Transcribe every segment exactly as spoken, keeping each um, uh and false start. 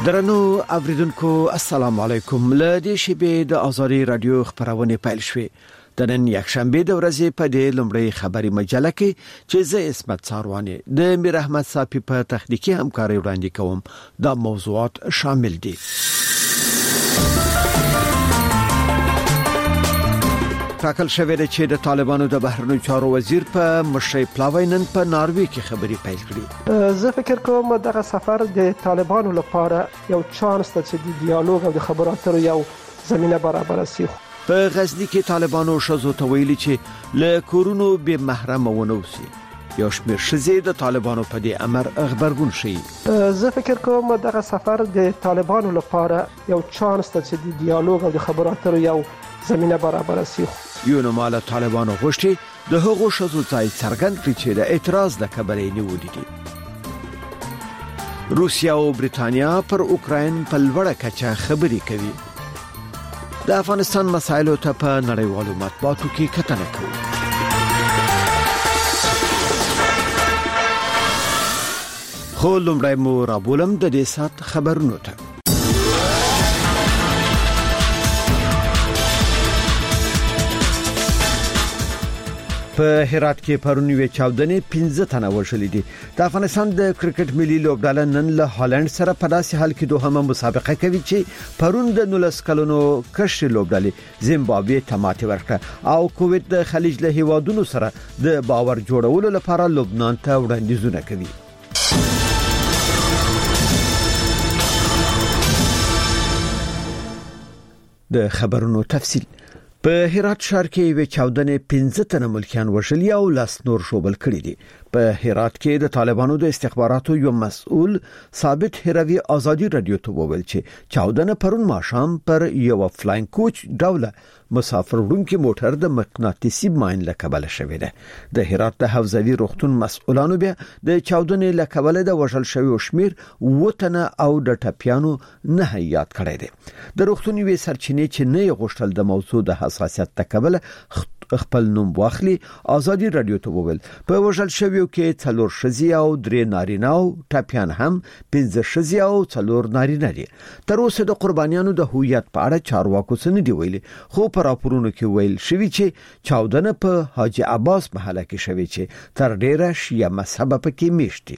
درنو اوریدونکو السلام علیکم. له دې شیبې د آزادي رادیو خبرونه پیل شوې. د نن یکشنبه د ورځې په دې لومړی خبري مجله کې چې زه اسمت ساروانی د میر احمد صافي په تخنیکی همکاري وړاندې کوم. دا موضوعات شامل دي: ټاکل شوې ده چې د طالبانو د بهرنیو چارو وزیر په مشرۍ پلاوی نن په ناروې کې خبري پیل کړې. زه فکر کوم دغه سفر د طالبانو لپاره یو چانس ده چې د ډیالوګ او د خبرو اترو یو زمينه برابر شي. په غزنی کې طالبانو شزو ته ویلي چې له کورونو به محرم ونوسي. یو شمېر ښځې د طالبانو په دې امر خبرګون شي. زه فکر کوم دغه سفر د طالبانو لپاره یو چانس ده چې د ډیالوګ او د خبرو اترو یو زمينه برابر شي. یو نو مال طالبانو غوښتي د هغو شزو ځای څرګند کړي چې د اعتراض د خبرې نیولې دي. روسیا او برېټانیا پر اوکراین په لوړه کچه خبري کوي. د افغانستان مسایلو ته په نړیوالو مطبوعاتو کې کتنه کوي. خو لومړی مو رابولم د دې سات خبرونو ته. په هرات کې پرونی چاودنې پنځه تنه وشلې دي. د افغانستان د کرکټ ملي لوبډله نن له هالند سره په داسې حال کې دوهمه مسابقه کوي چې پرون د نولس کلونو کشر لوبډلې زیمبابوې ته ماتې ورکړه او کویت د خلیج له هیوادونو سره د باور جوړولو لپاره لبنان ته وړاندیزونه کوي. د خبرونو تفصیل. په هرات ښار کې یو چاودنې پنځه تنه ملکیان وشلي او لاس نور شوبل کړي دي. په هرات کې د طالبانو د استخباراتو یو مسؤل ثابت هروي آزادي رادیو ته وویل چې چاودنه پرون ماښام پر یو فلاین کوچ ډوله مسافر وړونکي موټر د مقناطیسي ماین له کبله شوې ده. د هرات د حوزوي روغتون مسؤلانو بیا د چاودنې له کبله د وژل شوی شمیر وټنه او د ټپیانو نه یاد کړی دی. د روغتون وی سرچینې چې نه غوښتل د موضوع د حساسیت تکبله خپل نوم واخلي آزادي رادیو ته وویل په وژل شویو کې څلور ښځې او درې نارینه او ټپیان هم پنځه ښځې او څلور نارینه دي. تر اوسه د قربانیانو د هویت په اړه چارواکو څه نه دی ویلي، خو په راپورونو کې ویل شوی چې چاودنه په حاجی عباس محله کې شوی چې تر ډیره شیعه مذهب پکې میشتي.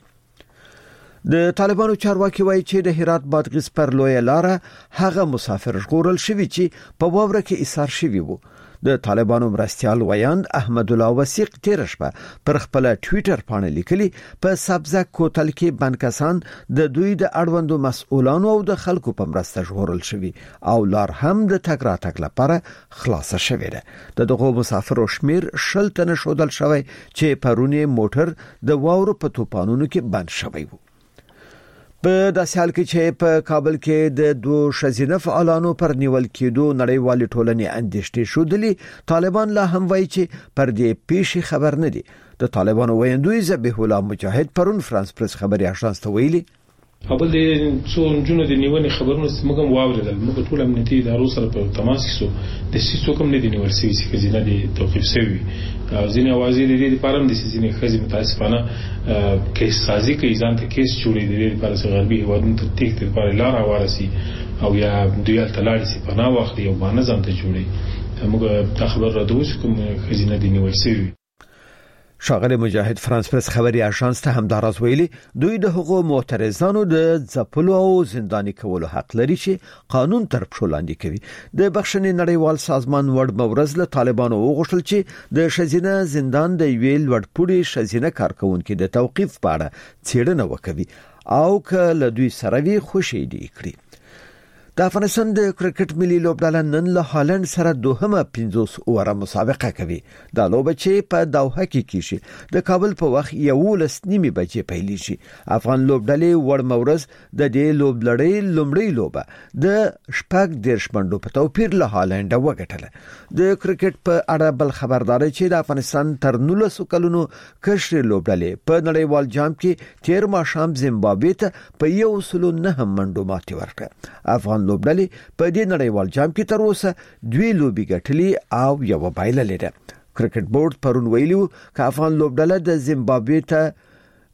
د طالبانو چارواکي وایي چې د هرات بادغیس پر لوی لار هغه مسافر ژغورل شوی چې په واوره کې ایثار شوی وو. د طالبانو مرستيال ویاند احمد الله وثیق تیر شپه پر خپل ټوئیټر باندې لیکلي په سبزه کوتل کې بنکسان د دوی د اړوندو مسؤلانو او د خلکو په مرسته ژغورل شوی او لار هم د تګ راتګ لپاره خلاص شوی ده. د دغه مسافرو شمیر شل تنه شودل شوی چې پرونی موټر د واورو په توپانونو کې بند شوی وو. په داسې حال کې چې په کابل کې د دوه شزینه فعالانو پر نیول کېدو نړیوال ټولنې اندېښنې شودلې، طالبان لا هم وایي چې پر دې پیښې خبر نه دي. د طالبانو ویاندوی ذبیح الله مجاهد پرون فرانس پریس خبري اژانس ته ویلي قبل د څو جنونو د نیونې خبرونه موږ هم واوریدل. موږ ټول امنیتي ادارو سره په تماس کې سو د سیسو کوم نه دی نیول شوی چې خزینه دي توقيف شوی او ځینې اوازې د دې لپاره هم د سیسینې خزي متاسفانه کیس سازي کوي ځان ته کیس جوړې د دې لپاره چې غربي هیوادونو ته تېښتې لپاره لار وارسي او یا دوی تلاړي سي پناه وخت یو باندې ځان ته جوړي. موږ دا خبر را دوی کوم خزینه دی نیول شوی. شاغلی مجاهد فرانس پریس خبري اژانس ته هم دراز ویلي دوی د حقوق معترضانو د ځپلو او زنداني کولو حق لري چې قانون تر پښو لاندې کوي. د بخښنې نړیوال سازمان وړ مورز له طالبانو وغوښتل چې د شزینه زندان د ویل وړپوړي شزینه کارکونکو د توقيف په اړه څېړنه وکړي او که له دوی سره وي خوشي دي کړی. د افغانستان د کرکټ ملي لوبډله نن له هالند سره دوهمه پنځوس اوره مسابقه کوي. دا لوبه چې په دوحه کې کیږي د کابل په وخت یولس نیمه بجې پیلیږي. افغان لوبډلې وړ مورز د دې لوبلړۍ لومړی لوبه د شپږ دیرش منډو په توپیر له هالند وګټله. د کرکټ په اړه بل خبرداري چې د افغانستان تر نولس کلونو کشر لوبډلې په نړیوال جام کې تیر ماښام زیمبابوې ته په یو سلو نه منډو ماتې ورکړه. افغان لوبډلې په دې نړیوال جام کې تر اوسه دوی لوبي ګټلې او یو بایللې ده. کرکټ بورډ پرون ویلو چې افغان لوبډله د زیمبابوې ته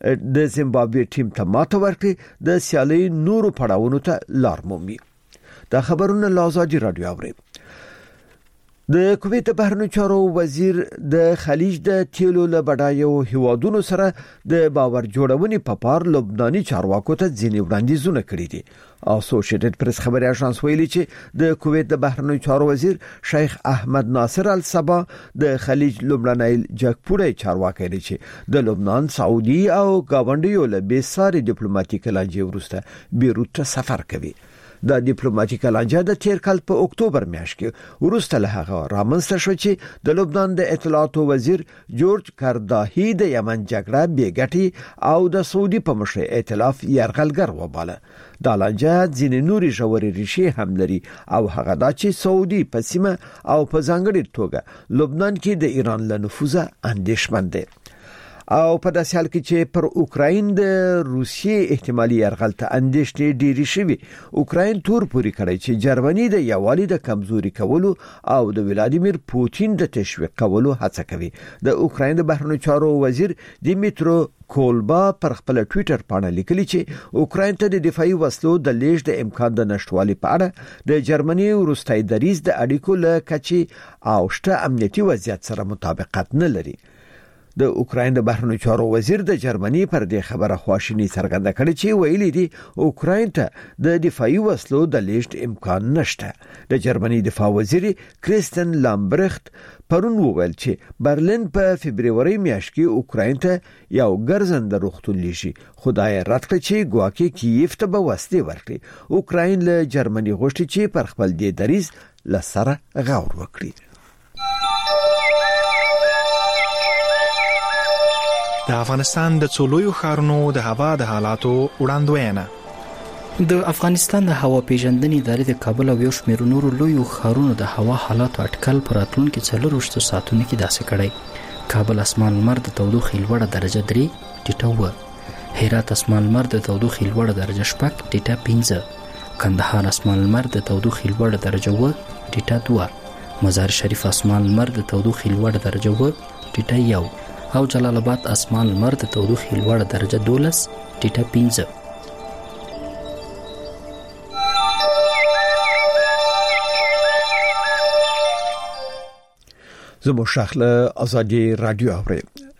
د زیمبابوې ټیم ته ماته ورکړي د سیالي نورو پړاوونو ته لار مومي. دا خبرونه لازادي رادیو اوري. د کویت بهرنیو چارو وزیر د خلیج د تیلو له بډایو هیوادونو سره د باور جوړونې په پار لبناني چارواکو ته ځینې وړاندیزونه کړي دي. اسوسییټډ پریس خبري اژانس ویلي چې د کویت د بهرنیو چارو وزیر شیخ احمد ناصر الصبا د خلیج لبناني جګپوړی چارواکي دی چې د لبنان، سعودي او گاونډیو له بیساري ډیپلوماټیک لانجې وروسته بیروت ته سفر کوي. د ډیپلوماټیک لانجه د تیر کال په اکتوبر میاشت کې وروسته له هغه رامنځته شو چې د لبنان د اطلاعاتو وزیر جورج کارداهی د یمن جګړه بیګټي او د سعودي په مشر ائتلاف یرغلګر وباله. دا لانجه ځینې نوري ژورې ریښې هم لري او هغه دا چې سعودي په سیمه او په ځانګړي توګه لبنان کې د ایران له نفوذه اندېښمن دی. او په داسې حال کې چې پر اوکراین د روسیې احتمالي یرغل ته اندېښنې ډېری شوي، اوکراین تور پوري کړی چې جرمني د یووالي د کمزوري کولو او د ولادیمیر پوتین د تشویق کولو هڅه کوي. د اوکراین د بهرنیو چارو وزیر دیمیترو کولبا پر خپل ټوئیټر باندې لیکلي چې اوکراین ته د دفاعي وسلو د لیږد د امکان د نشټوالي په اړه د جرمني وروستي دریځ د اړیکو له کچې او شته امنیتي وضعیت سره مطابقت نه لري. د اوکراین د بهرنیو چارو وزیر د جرمني پر دې خبره خواشینی څرګنده کړې چې ویلي دي اوکراین ته د دفاعي وسلو د لیږد امکان نشته. د جرمني دفاع وزیر کریستن لامبرخت پرون وویل چې برلین په فبرवरी میاشت کې اوکراین ته یو ګرځنده روغتون لیږي، خدای رد کړ چې ګواکې کیف ته به وسلې ورکړي. اوکراین له جرمني غوښتي چې پر خپل دې دریځ لسره غور وکړي. د افغانستان د څولویو ښارونو د هوا د حالاتو وړاندوینه. د افغانستان د هوا پیژندنې ادارې د کابل او یو شمېر نورو لویو ښارونو د هوا حالاتو اټکل پر راتلونکي څلورویشتو ساعتونو کې داسې کړی. کابل اسمان لمر د تودوخې لوړه درجه درې ټیټه اوه، هرات اسمان لمر د تودوخې لوړه درجه شپږ ټیټه پنځه، کندهار اسمان لمر د تودوخې لوړه درجه اوه ټیټه دوه، مزار شریف اسمان لمر د تودوخې لوړه درجه اوه ټیټه یو او جلال آباد اسمان لمر د تودوخې لوړه درجه دولس ټیټه پنځه. زمو شخله ازادي رادیو اوري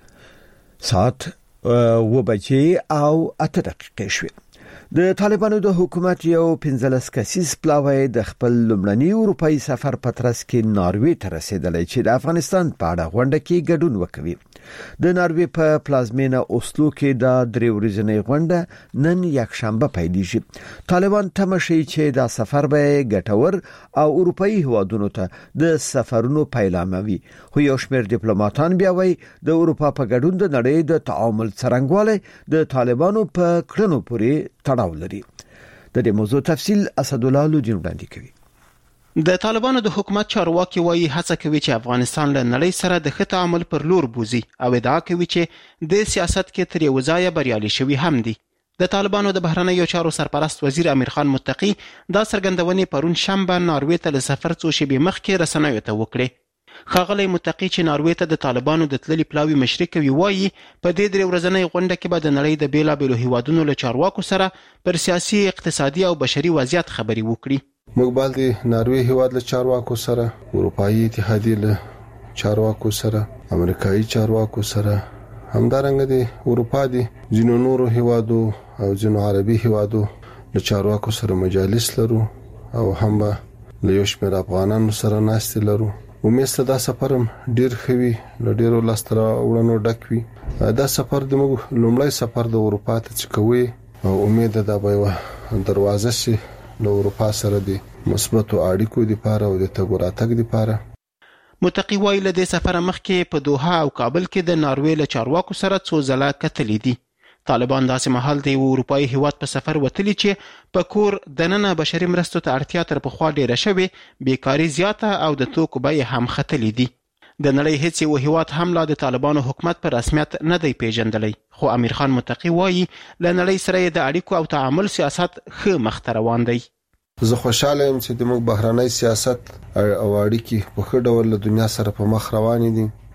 ساعت و بجې او اته دقیقې شوې. د طالبانو د حکومت یو پنځلس کسیز پلاوی د خپل لومړني اروپאי سفر پترس کې ناروې ته رسیدلی چې د افغانستان په اړه غونډه کې ګډون وکوي. د ناروې په پلازمینه اوسلو کې د درې ورځې غونډه نن یکشنبه پیلېږي. طالبان تمشي چې دا سفر به ګټور او اروپאי هوادونو ته د سفرونو پیلاموي، خو یو شمېر ډیپلوماټان بیا وایي د اروپا په ګډون د نړۍ د تعامل څرنګوالی د طالبانو په کړنو پورې تړاو لري. د دې موضوع تفصیل اسدالله لودین وړاندې کوي. د طالبانو د حکومت چارواکي وایي هڅه کوي چې افغانستان له نړۍ سره د ښه تعامل پر لور بوزي او ادعا کوي چې د سیاست کې تر یو ځایه بریالي شوي هم دي. د طالبانو د بهرنیو چارو سرپرست وزیر امیر خان متقی دا څرګندونې پرون شنبه ناروې ته له سفر څو شېبې مخکې رسنیو ته وکړې. ښاغلی متقی چې ناروې ته د طالبانو د تللي پلاوي مشري کوي وایي په دې درې ورځنۍ غونډه کې به د نړۍ د بیلابیلو هیوادونو له چارواکو سره پر سیاسي، اقتصادي او بشري وضعیت خبرې وکړي. موږ باید د ناروې هیواد له چارواکو سره، اروپאי اتحادیې له چارواکو سره، امریکایي چارواکو سره، همدارنګه د اروپا د ځینو نورو هیوادو او ځینو عربي هیوادو له چارواکو سره مجالس لرو او هم به له یو شمېر افغانانو سره ناستې لرو. امید دا سفر هم ډیر خوي، له ډیرو لاسته راوړنو ډک وي. دا سفر د موږ لومړی سفر د اروپا ته چې کوي او امید ده به یوه دروازه شي له اروپا سره د مثبتو اړیکو لپاره او د تګ راتګ لپاره. متقی وایي له دې سفره مخکې په دوحه او کابل کې د ناروې له چارواکو سره څو ځله کتلې دي. طالبان داسې مهال د یو اروپאי هیواد په سفر وتلي چې په کور دننه بشري مرستو ته اړتیا تر پخوا ډیره شوې، بیکاري زیاته او د توکو بیې هم ختلې دي. د نړۍ هیڅ یو هیواد هم لا د طالبانو حکومت په رسمیت نه دی پیژندلی، خو امیر خان متقی وایي له نړۍ سره د اړیکو او تعامل سیاست ښه مخ ته روان دی. زه خوشاله یم چې د موږ بهرنی سیاست او اړیکې په ښه ډول له دنیا سره په مخ روانې دي.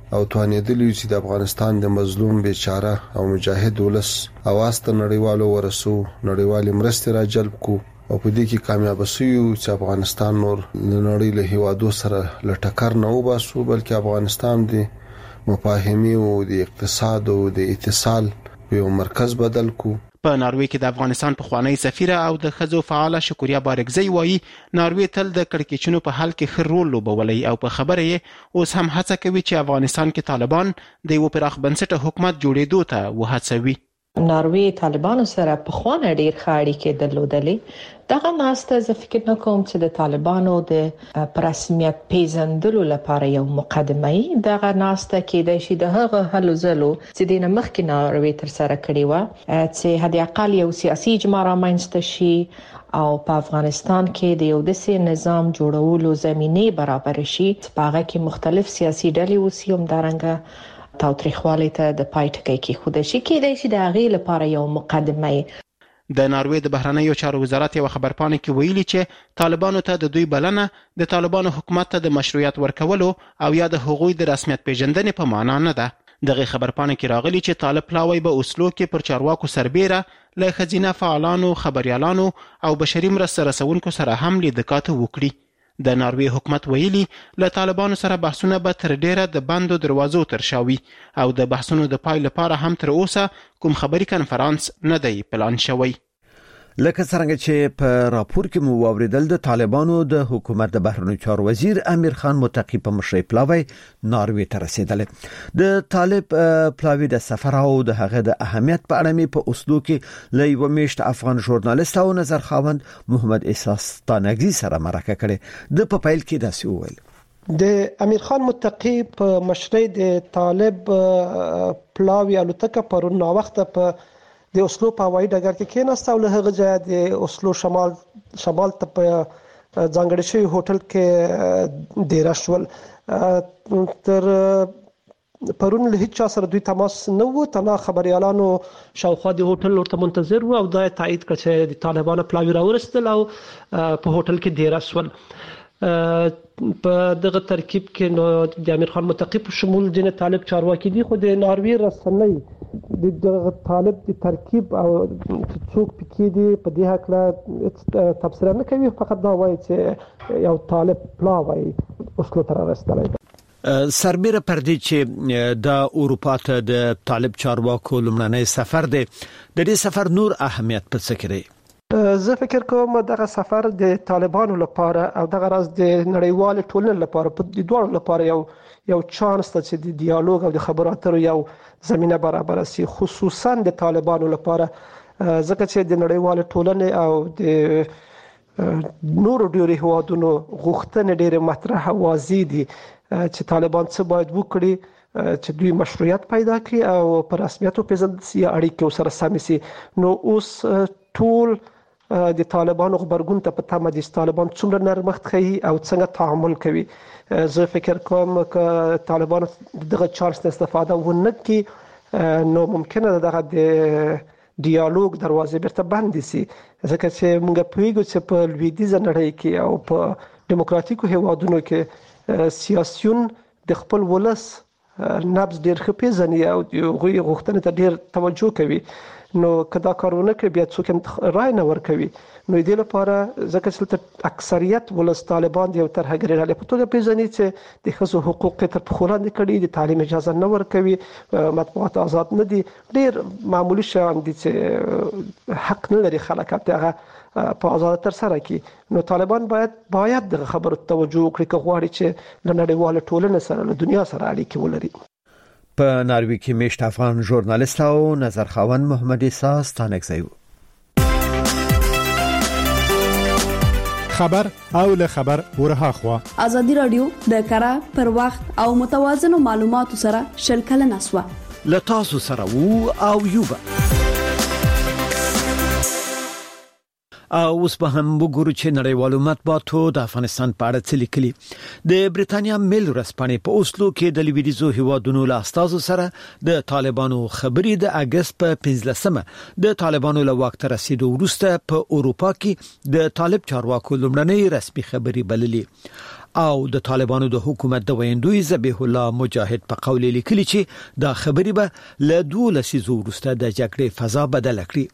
او توانېدلی چې د افغانستان د مظلوم بیچاره او مجاهد ولس اواز ته نړیوالو ورسو، نړیوالې مرستې را جلب کو او په دې کې کامیاب شو چې افغانستان نور نړۍ له هیوادو سره لټکر نه وباسو، بلکې افغانستان د مفاهمي او د اقتصاد او د اتصال یو مرکز بدل کو. په ناروې کې د افغانستان پخوانی سفیره او د ښځو فعاله شکوریا بارکزی وایي ناروې تل د کړکېچونو په حل کې ښه رول لوبولی او په خبره یې اوس هم هڅه کوي چې افغانستان کې طالبان د یو پراخ بنسټه حکومت جوړېدو ته وهڅوي. ناروې طالبانو سره په خوانه ډیر ښه اړیکې درلودلې. دغه ناسته زه فکر نه کوم چې د طالبانو د رسمیت پیژندلو لپاره یو مقدمه ای. دغه ناسته کېدای شي د هغه هلو ځلو چې د مخکې ناروې تر سره کړی و چې هدي اقل یو سیاسي اجماع رامنځته شي او په افغانستان کې د یو داسې نظام جوړولو زمینه برابر شي چې په هغه کې مختلف سیاسي ډلې وسیوم دارنګه تاوتریخوالی ته د پای ټکی کې خوده شي. کېدای شي د هغې لپاره یو مقدمه ای. د ناروې د بهرنیو چارو وزارت یو خبرپاڼه کې ویلي چې طالبانو ته د دوی بلنه د طالبانو حکومت ته د مشروعیت ورکولو او یا د هغوی د رسمیت پیژندنې په معنا نه ده. دغه خبرپاڼه کې راغلي چې طالب پلاوی به اوسلو کې پر چارواکو سربېره له ښځینه فعالانو، خبريالانو او بشري مرسته رسونکو سره هم لیدکاته وکړي. د ناروې حکومت ویلي له طالبانو سره بحثونه به تر ډیره د بندو دروازو ترشاوي او د بحثونو د پای لپاره هم تر اوسه کوم خبري کنفرانس نه دی پلان شوی. لکه څنګه چې په راپور کې مو واوریدل د طالبانو د حکومت د بهرنیو چارو وزیر امیر خان متقی په مشرۍ پلاوی ناروې ته رسیدل. د طالب پلاوی د سفر او د هغه د اهمیت په اړه مې په اوسلو کې له یو میشت افغان ژورنالیست او نظر خاوند محمد احساس ستانګزی سره مرکه کړې. د په پیل کې داسې وویل د امیر خان متقی په مشرۍ د طالب پلاوی الوتکه پرون نا وخت په د اوسلو په هوایي ډګر کې کېناسته او له هغه ځایه د اوسلو شمال شمال ته په ځانګړي شوي هوټل کې ډیره شول. تر پرون له هیڅ چا سره دوی تماس نه و، تنها خبريالانو شاوخوا د هوټل ورته منتظر وو او دا تایید کړ چې د طالبانو پلاوی راورسېدل او په هوټل کې ډیره شول. په دغه ترکیب کې نو د امیر خان متقی په شمول ځینې طالب چارواکي دي، خو د ناروې رسنۍ د طالب د ترکیب او څوک پکې دي په دې هکله تبصره نه کوي، فقط دا وایي چې یو طالب پلاوی اوسلو ته رسېدلی. سربېره پر دې چې د اروپا ته د طالب چارواکو لومړنی سفر دی، د دې سفر نور اهمیت په څه کې دی؟ زه فکر کوم دغه سفر د طالبانو لپاره او دغه راز د نړیوال ټولنې لپاره په دې دوه لپاره یو یو چانس ته چې د ډیالوګ او د خبرو اترو یو زمينه برابر شي، خصوصا د طالبانو لپاره، ځکه چې د نړیوال ټولنې او د نورو ډیری هوادونو غوښتنې ډېر مطرح او واضح دي چې طالبان څه باید وکړي چې دوی مشروعیت پیدا کړي او پر رسمیت پیژندل شي، اړیکې سره سم شي. نو اوس ټول د طالبانو خبرګون ته په تمه دي طالبان څومره نرمښت کوي او څنګه تعامل کوي. زه فکر کوم چې طالبان دغه چانس استفاده ونه کړي نو ممکنه ده دغه د ډیالوګ دروازې بیرته بند شي، ځکه چې موږ پوهیږو چې په لویدیځه نړۍ کې او په دیموکراتیکو هیوادونو کې سیاسيون د خپل ولس نبض ډیر ښه پیژني او هغوی غوښتنې ته ډیر توجه کوي. نو کدا کارونه کوي بیا څوک رای نه ورکوي. نو دې لپاره ځکه چې اکثریت ولس طالبان دی او تر هغه لري په توګه پیژني چې د ښځو حقوق تر پخولاندې کړي، د تعلیم اجازه نه ورکوي، مطبوعات آزاد نه دي، ډیر معمولی شیان دي چې حق نه لري خلک هغه په آزاد تر سره کی. نو طالبان باید باید د خبرو توجه وکړي که غواړي چې له نړیوال ټولنې سره له دنیا سره اړیکې ولري. په ناروې کې میشت افغان ژورنالیست او نظر خاوند محمد احساس ستانګزی خبر او له خبر ورها خوا ازادي رادیو د کارا پر وخت او متوازن معلوماتو سره شلکل نسوا لتاسو سره وو او یوبا او اوس به هم وګورو چې نړیوالو مطبوعاتو د افغانستان په اړه څه لیکلي. د بریتانیا میل ورځپاڼې په اوسلو کې د لویدیځو هیوادونو له استازو سره د طالبانو خبرې د اگست په پنځلسمه د طالبانو له واک ته رسیدو وروسته په اروپا کې د طالب چارواکو لومړنۍ رسمي خبرې بللې. او د طالبانو د حکومت د ویندوی ذبیح الله مجاهد په قول لیکلی چې دا خبري به له دوه لسیزو وروسته د جګړې فضا بدل کړي.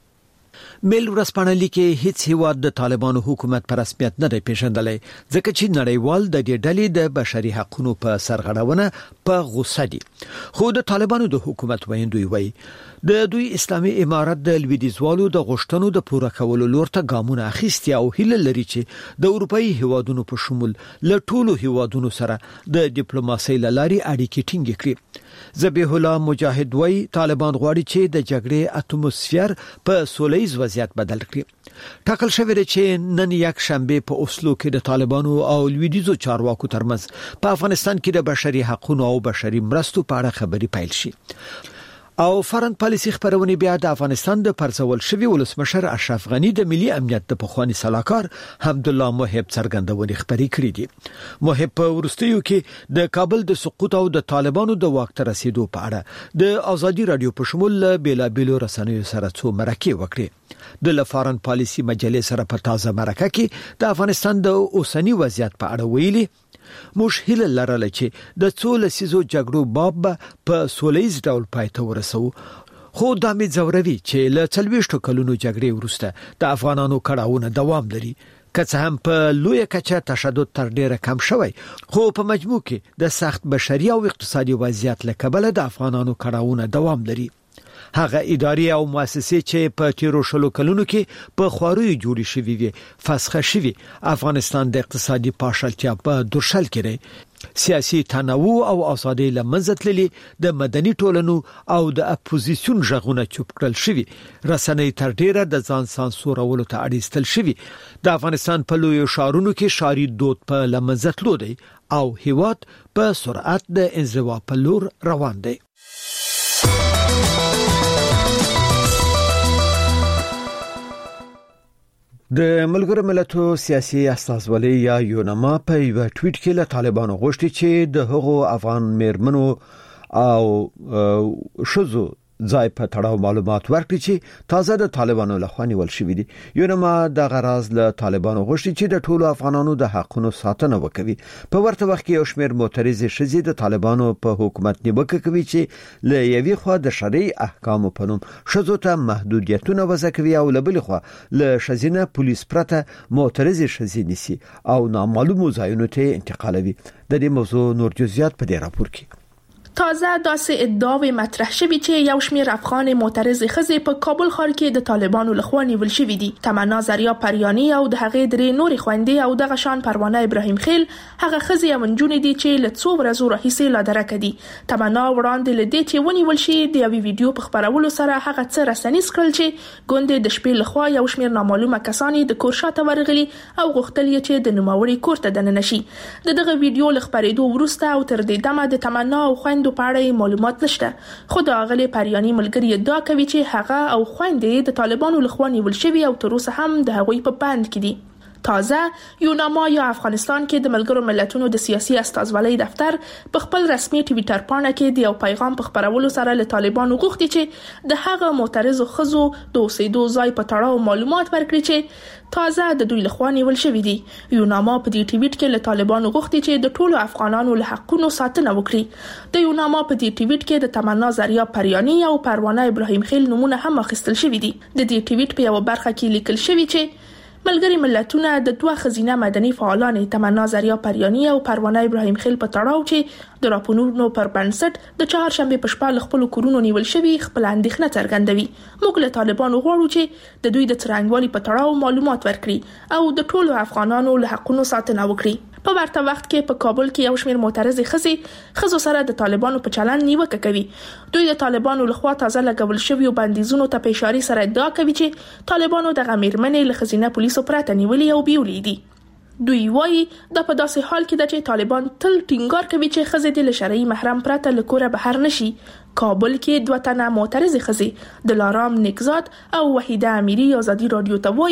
میل ورځپاڼه لیکي هیڅ هیواد د طالبانو حکومت پر رسمیت نه دی پیژندلی ځکه چې نړیوال د دې ډلې د بشري حقوقو په سرغړونه په غوسه دي. خو د طالبانو د حکومت ویندوی وایي د دوی اسلامي امارت د لویدیځوالو د غوښتنو د پوره کولو لور ته ګامونه اخیستي او هیله لري چې د اروپאי هیوادونو په شمول له ټولو هیوادونو سره د ډیپلوماسۍ لاري اړیکې ټینګ کړي. ذبیح الله مجاهد وایي طالبان غواړي چې د جګړې اتموسفیر په سولهییز وضعیت بدل کړي. ټاکل شوی دی چې نن یک شنبه په اوسلو کې د طالبانو او لویدیځو چارواکو ترمنځ په افغانستان کې د بشري حقوقو او بشري مرستو په اړه خبري پیل شي. او فارن پالیسی خبرونه بیا د افغانستان د پرځول شوی ولسمشر اشرف غنی د ملي امنیت د پخوانی سلاکار حمدالله محب څرګندونې خبري کړې دي. محب په ورستیو کې د کابل د سقوط او د طالبانو د واک ته رسیدو په اړه د ازادي رادیو په شمول بلا بیلو رسنیو سره څو مرکې وکړي. د لفارن پالیسی مجلې سره په تازه مرکه کې د افغانستان د اوسنی وضعیت په اړه ویلي موږ هیله لرله چې د څو لسیزو جګړو باب په سولهییز ډول پای ته ورسو. خو دا مې ځوروي چې له څلويشتو کلونو جګړې وروسته د افغانانو کړهونه دوام لري. که څه هم په لوی کچه تشدد تر ډیره کم شوی خو په مجموع کې د سخت بشري او اقتصادي وضعیت له کبله د افغانانو کړهونه دوام لري. هغه اداري او مؤسسې چې په تیرو شلو کلونو کې په خواري جوړې شوې وي فسخه شوي افغانستان د اقتصادي پاشلتیا په درشل کې دی. سیاسي تنوع او ازادي لمنځه تللي د مدني ټولنو او د اپوزیسیون ژغونه چوپ کړل شوي. رسنۍ تر ډیره د ځان سانسورولو ته اړیستل شوي. د افغانستان په لوی شهرونو کې شاري دود په لمنځه تلو دی او هیواد په سرعت د انزوا په لور روان دی. د ملګرو ملتونو سیاسي استازولي یا یونما په یو ټویټ کې له طالبانو غوښتي چې د هغو افغان میرمنو او شذو ځای په تړاو معلومات ورکړي چې تازه د طالبانو لخوا نیول شوی دي. یونما د غراز له طالبانو غوښتي چې د ټولو افغانانو د حقوقو ساتنه وکړي. په ورته وخت کې یو شمېر معترض شذي د طالبانو په حکومت نیوکه کوي چې له یوې خوا د شرعي احکامو په نوم شذو ته محدودیتونه وضع کوي او له بل خوا له شذینه پولیس پرته معترض شذي نسی او نامعلومو ځایونو ته انتقالوي. د دې موضوع نور جزئیات په دې راپور کې. تازه داسې ادعاوې مطرح شوي چې یو شمېر افغان معترض ښځې په کابل ښار کې د طالبانو لخوا نیول شوي دي. تمنا زریا پریانی او د هغې درې نورې خويندې او دغه شان پروانه ابراهیم خیل هغه ښځې او نجونې دي چې له څو ورځو راهیسې لا درکه دي. تمنا وړاندې له دې چې ونیول شي د یوې ویډیو په خپرولو سره هغه څه رسنیز کړل چې ګوندې د شپې لخوا یو شمېر نامعلومه کسان د کور شاته ورغلي او غوښتل یې چې د نوموړي کور ته دننه شي. د دغه ویډیو له خپرېدو وروسته او تر دې دمه د تمنا او خويندو په اړه معلومات نشته. خو د اغلی پریانی ملګری ادعا کوي چې هغه او خويندې د طالبانو لخوا نیول شوي او تر اوسه هم د هغوی په بند کې دي. تازه یوناما یا افغانستان کې د ملګرو ملتونو د سیاسي استازولۍ دفتر په خپل رسمي ټویټر پاڼه کې د یو پیغام په خبرولو سره له طالبانو غوښتي چې د هغه معترضو ښځو د اوسېدو ځای په تړاو معلومات ورکړي چې تازه د دوی لخوا نیول شوي دي. یوناما په دې ټویټ کې له طالبانو غوښتي چې د ټولو افغانانو له حقوقو ساتنه وکړي. د یوناما په دې ټویټ کې د تمنا زریا پریانی او پروانه ابراهیم خیل نمونه هم اخیستل شوي دي. د دې ټویټ په یو برخه کې لیکل شوی چې ملګری ملتونه د دوه خزینه مدني فعالان تمنا زریا پریانی او پروانه ابراهیم خیل په تړاو چې د راپورونو پر بنسټ د چهارشنبه په شپه خپل کورونو نیول شوی خپل اندېښنه څرګندوي. موږ له طالبانو غواړو چې د دوی د څرنګوالي په تړاو معلومات ورکړي او د ټولو افغانانو له حقوقو ساتنه وکړي. په ورته وخت کې په کابل کې یو شمېر معترض ښځې ښځو سره د طالبانو په چلند نیوکه کوي. دوی د طالبانو لخوا تازه لګول شویو بندیزونو ته په اشاره سره ادعا کوي چې طالبانو دغه میرمنې له ښځینه پولیسو پرته نیولې او بیولې دي. دوی وایي دا په داسې حال کې ده چې طالبان تل ټینګار کوي چې ښځې د شرعي محرم پرته له کوره بهر نشي. کابل کې دوه تنه معترض ښځې دلارام نیکزاد او وحیده امیری ازادي رادیو ته وایي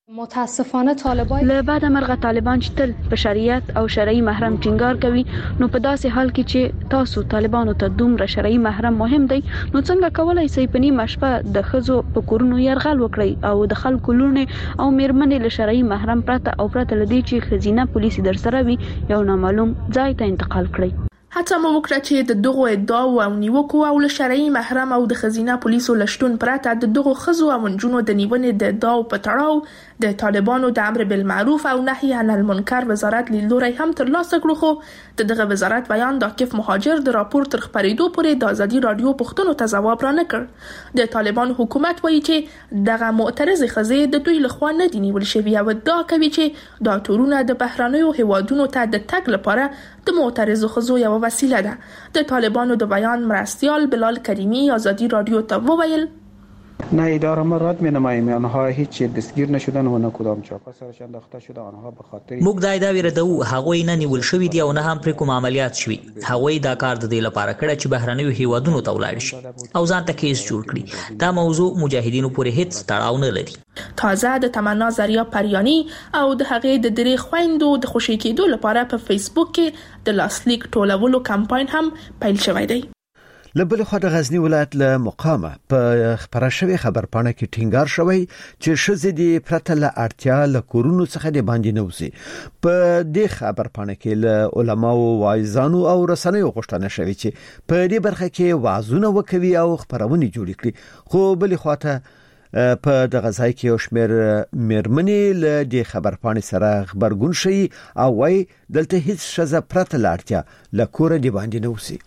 متاسفانه طالبان له بعد مرغه طالبان چې تل په شریعت او شرعي محرم ټینګار کوي، نو په داسې حال کې چې تاسو طالبانو ته دومره شرعي محرم مهم دی، نو څنګه کولای شئ په نیمه شپه د ښځو په کورونو یرغل وکړئ او د خلکو لوڼې او میرمنې له شرعي محرم پرته او پرته له دې چې ښځینه پولیس در سره وي یو نامعلوم ځای ته انتقال کړئ. هڅه مو وکړه چې د دغو ادعاو او نیوکو او له شرعي محرم او د ښځینه پولیسو له شتون پرته د دغو ښځو او نجونو د نیونې د ادعاو په تړاو د طالبانو د امر بالمعروف او نهي عن المنکر وزارت لیدلوری هم ترلاسه کړو، خو د دغه وزارت بیان د عاکف مهاجر د راپور تر خپرېدو پورې د ازادي رادیو پوښتنو ته ځواب را نه کړ. د طالبانو حکومت وایي چې دغه معترضې ښځې د دوی لخوا نه دي نیول شوي او ادعا کوي چې دا تورونه د بهرنیو هیوادونو ته د تګ لپاره د معترضو ښځو یوه وسیله ده. د طالبانو د بیان مرستیال بلال کریمی ازادی رادیو ته وویل: نه اداره ما رد می‌نماییم، آنها هیچ دستگیر نشدن و نه کدام چاپه سرشان انداخته شده. آنها به خاطر موږ دا ادعا وردو هغوی نه نیول شوي دي او نه هم پرې کوم عملیات شوي. هغوی دا کار د دې لپاره کړی چې بهرنیو هیوادونو ته ولاړ شي او ځان ته کیس جوړ کړي. دا موضوع مجاهدینو پورې هیڅ تړاو نه لري. تازه د تمنا زریا پریانی او د هغې د درې خويندو د خوشی کېدو لپاره په فیسبوک کې د لاسلیک ټولولو کمپاین هم پیل شوی دی. لبل خو د غزنی ولایت له مقامه په خبره شوی خبرپاڼه کې ټینګار شوی چې شزې د پرته له اړتیا له کورونو څخه د باندې نوځي. په دې خبرپاڼه کې له علماو، واعظانو او رسنیو غوښتنه شوی چې په دې برخه کې وعظونه وکوي او خبرونه جوړ کړي. خو بل خواته په دغه ځای کې یو شمېر میرمنې له دې خبرپاڼې سره خبرګون شي او وايي دلته هیڅ شزه پرته له اړتیا له کوره د باندې نوځي.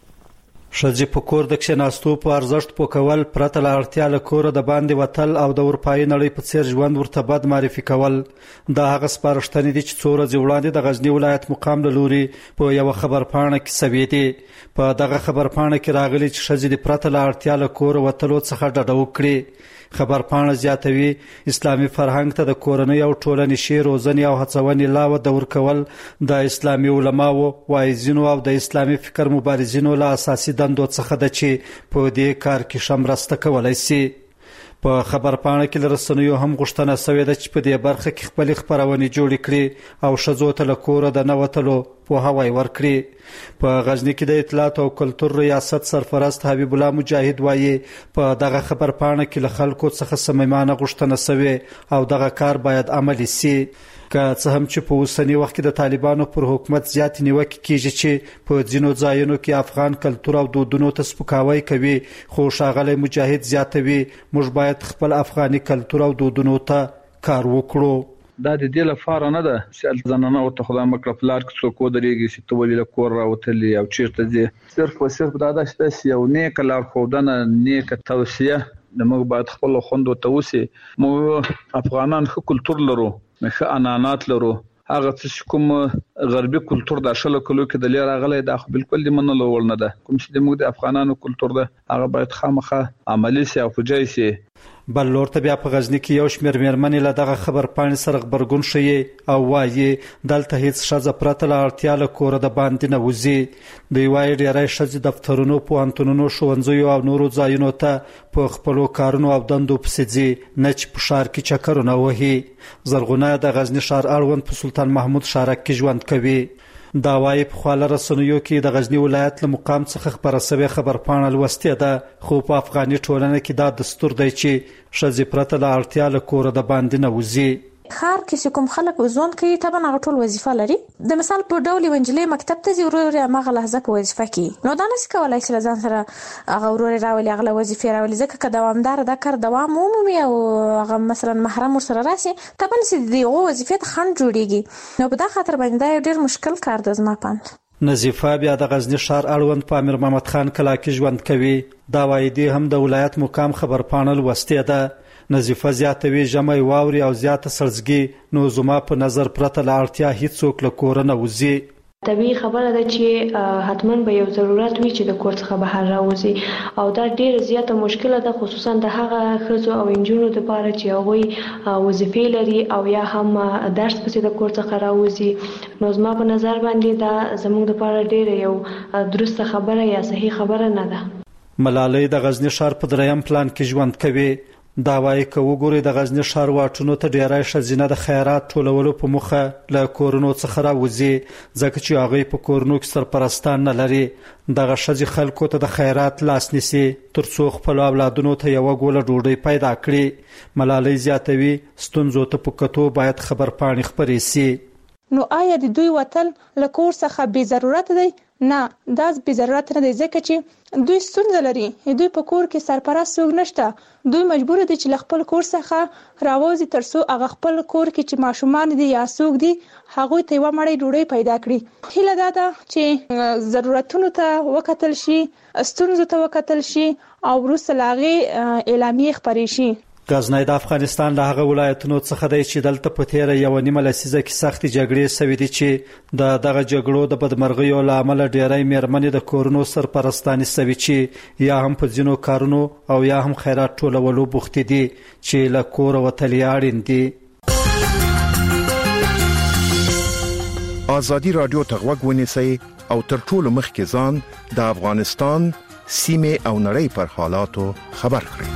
شذې په کور د کښېناستو په ارزښت پوکول، پرته له اړتیا له کوره د باندې وتل او د اروپایي نړۍ په څیر ژوند ورته بد معرفي کول، دا هغه سپارښتنې دي چې څو ورځې وړاندې د غزنی ولایت مقام له لوري په یو خبرپاڼه کې سوي دي. په دغه خبرپاڼه کې راغلي چې شذې د پرته له اړتیا له کوره وتلو څخه ډډه وکړي. خبرپاڼه زیاتوي اسلامي فرهنګ ته د کورنۍ او ټولنې شی روزنې او هڅونې لاوه د ورکول د اسلامي علماو، واعظینو او د اسلامي فکر مبارزینو له اساسي دندو څخه ده چې په دې کار کې شمرسته کولای شي. په خبرپاڼه کې له رسنیو هم غوښتنه شوې ده چې په دې برخه کې خپلې خپرونې جوړې کړي او ښځو ته له کوره د نه وتلو پوهاوی ورکړي. په غزنی کې د اطلاعات او کلتور ریاست سرپرست حبیب الله مجاهد وایي په دغه خبرپاڼه کې له خلکو څخه صمیمانه غوښتنه شوې او دغه کار باید عملي شي. که څه هم چې په اوسنی وخت کې د طالبانو پر حکومت زیات نیوکې کیږي چې په ځینو ځایونو کې افغان کلتور او دودونو ته سپکاوی کوي، خو ښاغلی مجاهد زیاتوي موږ باید خپل افغاني کلتور او دودونو ته کار وکړو. دا د دې لپاره نه ده چې زنانه او ته خدای مکړه پلار کې څوک ودرېږي چې ته ولې له کور راوتلې او چیرته ځې. صرف او صرف دا ده چې یو نیک لارښودنه، نیک توصیه د موږ باید خپل خوندو ته وسی. موږ افغانان ښه کلتور لرو، ښه عنعنات لرو. هغه څه کوم غربي کلتور د شلو کلو کې د لیر غلې دا خو بالکل د منلو وړ نه ده. کوم چې موږ د افغانانو کلتور ده هغه باید خامخا عملی سي او فجای سي. بل لور ته بیا په غزنی کې یو شمېر میرمنې له دغه خبرپاڼې سره غبرګون ښیي او وایي دلته هیڅ ښځه پرته له اړتیا له کوره د باندې نه وځي. دوی وایي ډېری ښځې دفترونو، پوهنتونونو، ښوونځیو او نورو ځایونو ته په خپلو کارونو او دندو پسې ځي، نه چې په ښار کې چکرونه وهي. زرغونه د غزنی ښار اړوند په سلطان محمود شارک کې ژوند کوي. دا وایي په خواله رسنیو کې د غزنی ولایت له مقام څخه خبره شوې خبرپاڼه لوستې ده، خو په افغاني ټولنه کې دا دستور دی چې ښځې پرته له اړتیا له کوره د باندې نه وځي. خار کې کوم خلک ژوند کوي طبعا هغه ټول وظیفه لري. د مثال په ډول ونجلې مکتب ته ځي ورور یې هغه لحظه په وظیفه کې، نو دا نشي کولای چې ځان سره هغه ورور راولي هغه وظیفه راولي، ځکه که دوامدار دا کار دوام ومومي او هغه مثلا محرم ورسره راشي طبعا چې دغه وظیفه ته خنډ جوړیږي. نو په دا خاطر باندې دا ډېر مشکل کار د زما پاند. نظیفه بیا د غزنی ښار اړوند په امیر محمد خان کلا کې ژوند کوي. دا وایي دی هم د ولایت مقام خبرپاڼه لوستې ده. نظیفه زیاتوي ژمی واوري او زیاته سړزګي، نو زما په نظر پرته له اړتیا هیڅوک له کوره نه وځي. طبیعي خبره ده چې حتما به یو ضرورت وي چې د کور څخه بهر راوځي او دا ډیره زیاته مشکله ده، خصوصا د هغه ښځو او نجونو لپاره چې هغوی وظیفې لري او یا هم درس پسې د کور څخه راوځي. نو زما په نظر باندې دا زموږ لپاره ډیره یو درسته خبره یا صحیح خبره نه ده. ملالۍ د غزنی ښار په دریم پلان کې ژوند کوي. دا وايي چې وګوري د غزنی ښار واټونو ته ډیرای شزینه د خیرات ټولولو په مخه له کورونو څخه راوځي ځکه چې هغه په کورونو کې سرپرستان نه لري. دغه شزي خلکو ته د خیرات لاس نیسي ترڅو خپل اولادونو ته یو ګوله ډوډۍ پیدا کړي. ملالۍ زیاتوي ستونزو ته په کتو باید خبر پاڼې خپرې سي. نو آیا د دوی وطن له کور څخه بې ضرورت دی؟ نه، دا بې ضرورت نه دی ځکه چې دوی ستونزه لري. دوی په کور کې سرپرست څوک نشته. دوی مجبور دي چې له خپل کور څخه راوځي ترڅو هغه خپل کور کې چې ماشومان دي یا څوک دي هغه ته یو مړی ډوډۍ پیدا کړي. هیله دا ده چې ضرورتونو ته وکتل شي، ستونزو ته وکتل شي او وروسته لاغي اعلامیه خپرې شي. غزنی د افغانستان له هغه ولایتونو څخه دی چې دلته په تیره یو نیمه لسیزه کې سختې جګړې سوي دي چې د دغه جګړو د بدمرغیو له امله ډیری میرمنې د کورونو سرپرستانې سوي چې یا هم په ځینو کارونو او یا هم خیرات ټولولو بوختې دي چې له کوره وتل یې اړین دي. ازادي رادیو ته غوږ ونیسئ او تر ټولو مخکې ځان د افغانستان سیمې او نړۍ پر حالاتو خبر کړئ.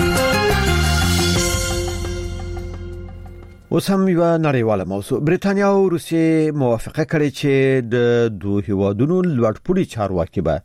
اوس هم یو نړیواله موضوع. برېټانیا او روسیې موافقه کړې چې د دوه هیوادونو لوړپوړي چارواکي به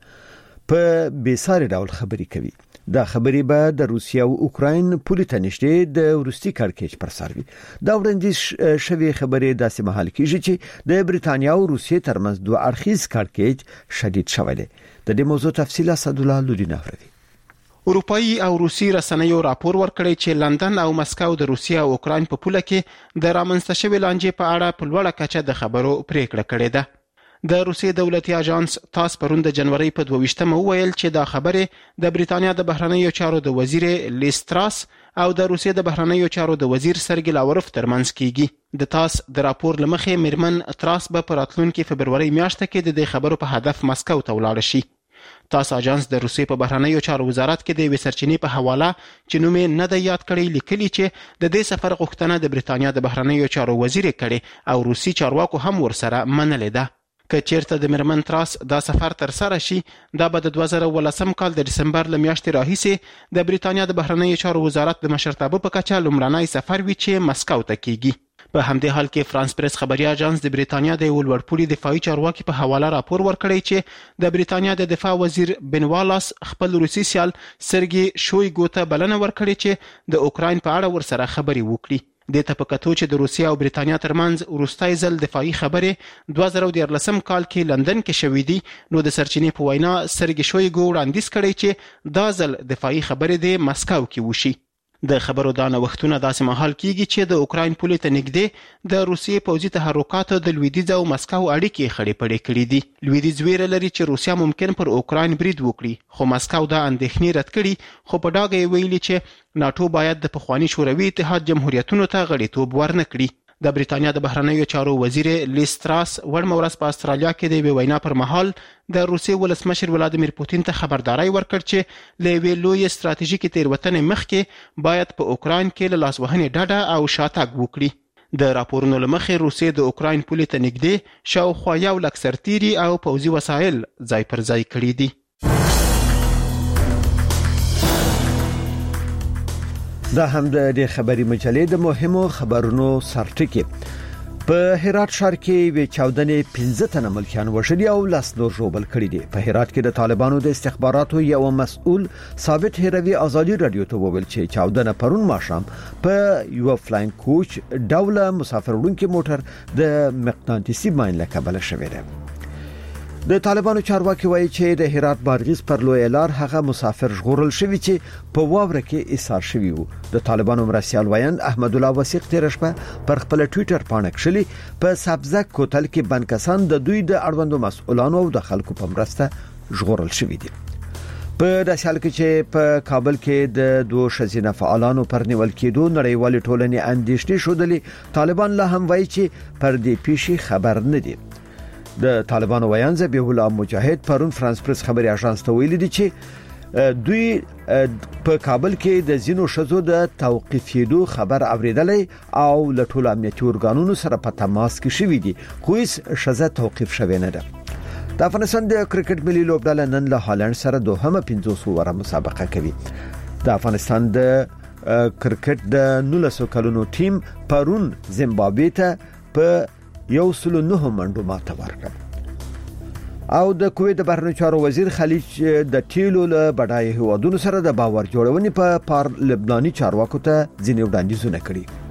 په بیساري ډول خبرې کوي. دا خبرې به د روسیې او اوکراین پولې ته نږدې د وروستي کړکېچ پر سر وي. دا وړاندیز شوی خبرې داسې مهال کېږي چې د برېټانیا او روسیې ترمنځ دوه اړخیز کړکېچ شدید شوی دی. د دې موضوع تفصیل اسدالله لودین اوري. اروپایي او روسي رسنیو راپور ورکړی چې لندن او مسکو د روسیې او اوکراین په پوله کې د رامنځته شوې لانجې په اړه په لوړه کچه د خبرو پریکړه کړې ده. د روسیې دولتي اژانس تاس پرون د جنوري په دوه ویشتمه وویل چې دا خبره د برېټانیا د بهرنیو چارو د وزیر لیز تراس او د روسیې د بهرنیو چارو د وزیر سرګی لاوروف ترمنځ کیږي. د تاس د راپور لمخې میرمن تراس به په راتلونکي فبروري میاشت کې د دې خبرو په هدف مسکو ته ولاړ شي. تاس اژانس د روسیې په بهرنیو چارو وزارت کې د وسرچینې په حواله چې نوم یې نه دی یاد کړی لیکلي چې د دې سفر غوښتنه د برېټانیا د بهرنیو چارو وزیر کړي او روسي چارواکو هم ورسره منلې ده. که چیرته د میرمن تراس دا سفر تر سره شي دا به د دوه زره ولسم کال د دسمبر له میاشتې راهیسې د برېټانیا د بهرنیو چارو وزارت د مشرتابه په کچه لومړنی سفر وي چې مسکو ته کیږي. په همدې حال کې فرانس پریس خبري اژانس د برېټانیا د ولورپولي دفاعي چارواکي په حواله راپور ورکړی چې د برېټانیا د دفاع وزیر بن والاس خپل روسي سیال سرګي شویګو ته بلنه ورکړې چې د اوکراین په اړه ورسره خبري وکړي. د ته په کتو چې د روسیا او برېټانیا ترمنځ وروستۍ ځل دفاعي خبرې دوه زره دیارلسم کال کې لندن کې شوې دي نو د سرچینې په وینا سرګي شویګو وړاندیز کړی چې دا ځل دفاعي خبرې د مسکو کې وشي. د خبرو دا نوښتونه داسې مهال کیږي چې د اوکراین پولې ته نږدې د روسیې پوځي تحرکاتو د لویدیځ او مسکو اړیکې خړې پړې کړې دي. لویدیځ ویره لري چې روسیا ممکن پر اوکراین برید وکړي خو مسکو دا اندېښنې رد کړي خو په ډاګه یې ویلي چې ناتو باید د پخواني شوروي اتحاد جمهوریتونو ته غړیتوب ورنه کړي. د برېټانیا د بهرنیو چارو وزیر لیز تراس وړمه ورځ په استرالیا کې د یوې وینا پر مهال د روسیې ولسمشر ولادیمیر پوتین ته خبرداري ورکړ چې له یوې لویې ستراتیژیکې تېروتنې مخکې باید په اوکراین کې له لاسوهنې ډډه او شاتګ وکړي. د راپورونو له مخې روسیې د اوکراین پولې ته نږدې شاوخوا یو لک سرتیري او پوځي وسایل ځای پر ځای کړي دي. دا هم د دې خبري مجلې د مهمو خبرونو سرټکی. په هرات ښار کې وی چاودنې پنځه تنه ملکیان وشلي او لاس نور ژوبل کړي دي. په هرات کې د طالبانو د استخباراتو یو مسؤل ثابت هروي ازادي رادیو ته وویل چې چاودنه پرون ماښام په یو فلاین کوچ ډوله مسافر وړونکي موټر د مقناطیسي ماین له کبله شوې ده. د طالبانو چارواکي وایي چې د هرات بارغیز پر لوی لار هغه مسافر ژغورل شوی چې په واوره کې ایثار شوی وو. د طالبانو مرسیال وایند احمد الله وثیق تیر شپه پر خپل ټوئیټر باندې کښلي په سبزه کوتل کې بنکسان د دوی د اړوندو مسؤلانو او د خلکو په مرسته ژغورل شوی دي. په داسې حال کې چې په کابل کې د دوه شزینه فعالانو پر نیول کېدو نړیوال ټولنې اندېښنې شودلې. طالبان لا هم وایي چې پر دې پیښې خبر نه دي. د طالبانو ویان ذبیح الله مجاهد پرون فرانس پریس خبري اژانس ته ویلي دي چې دوی په کابل کې د زینو شزو د توقیفېدو خبر اوریدلې او له ټولو امنیتي ارګانونو سره په تماس کې شوې دي خو هیڅ شزه توقیف شوې نه ده. د افغانستان د کرکټ ملي لوبډله نن له هالند سره دوهمه پنځوس اوره مسابقه کوي. د افغانستان د کرکټ د نولس کلونو ټیم پرون زیمبابوې ته په یو سل نه منډو ماته ورکړه. او د کویت د بهرنیو چارو وزیر خلیج د ټیلو له بډای هیوادونو سره د باور جوړونې په پار لبناني چارواکو ته ځینې وړاندیزونه کړي.